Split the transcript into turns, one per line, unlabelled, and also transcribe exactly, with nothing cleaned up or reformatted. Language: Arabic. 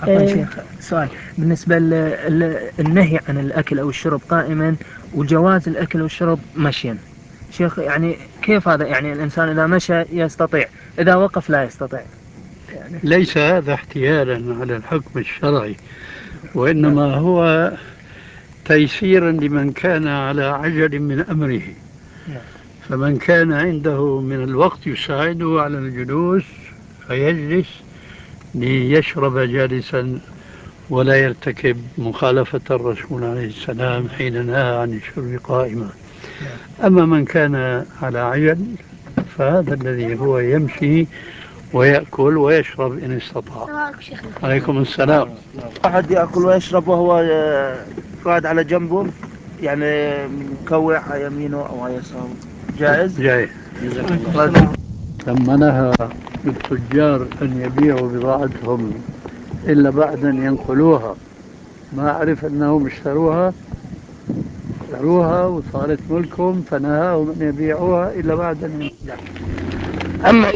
عفوا شيخ، سؤال بالنسبة للنهي عن الأكل أو الشرب قائما وجواز الأكل والشرب مشيا، شيخ يعني كيف هذا؟ يعني الإنسان إذا مشى يستطيع، إذا وقف لا يستطيع يعني.
ليس هذا احتيالا على الحكم الشرعي،
نعم.
وإنما هو تيسيرا لمن كان على عجل من أمره.
نعم.
فمن كان عنده من الوقت يساعده على الجلوس فيجلس ليشرب جالسا ولا يرتكب مخالفة الرسول عليه السلام حين نهى عن الشرب قائما.
نعم.
أما من كان على عجل فهذا الذي هو يمشي ويأكل ويشرب إن استطاع. عليكم السلام.
أحد يأكل ويشرب وهو آه، قاعد على جنبه، يعني مكوع على يمينه أو على يساره، جائز؟
جاي.
جزاك الله.
لما نهى التجار أن يبيعوا بضاعتهم إلا بعد أن ينقلوها، ما أعرف أنهم اشتروها اشتروها وصارت ملكهم، فنهاهم أن يبيعوها إلا بعد أن ينقلوها. أما